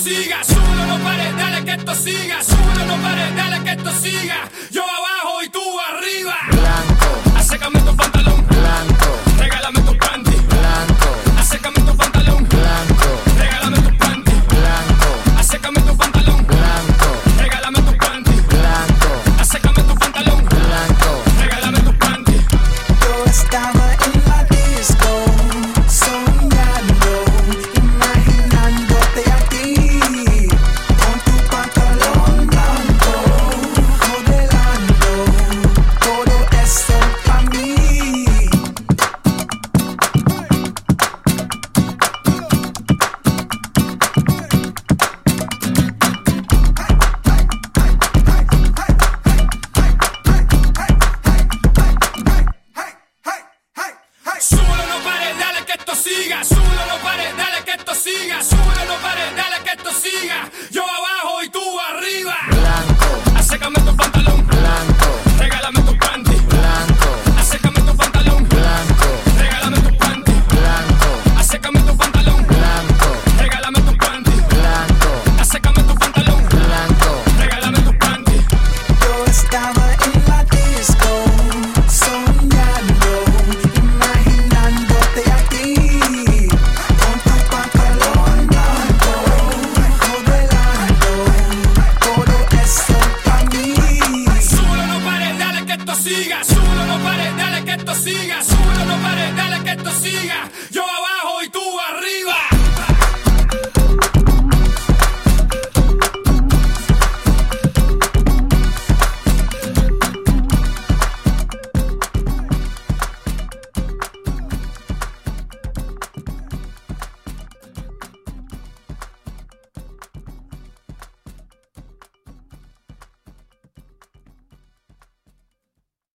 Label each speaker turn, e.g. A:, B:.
A: siga. Súbelo, no pares, dale que esto siga. Súbelo, no pares, dale que esto siga. Yo abajo y tú arriba.
B: Blanco,
A: acércame tu pantalón.
B: blanco,
A: Regálame tu panty.
B: blanco,
A: Acércame tu pantalón.
B: blanco,
A: Regálame tu panty.
B: blanco,
A: Acércame tu pantalón.
B: blanco,
A: Regálame tu panty.
B: blanco,
A: Acércame tu pantalón.
B: blanco.
A: Regálame tu panty.
C: Yo estaba en la disco, soñando, imaginándote a ti, con tu pantalón blanco, modelando todo eso pa' mí.
A: Súbelo, no pares, dale que esto siga. Súbelo, no pares, dale que esto siga. Súbelo, no pares, dale que esto siga.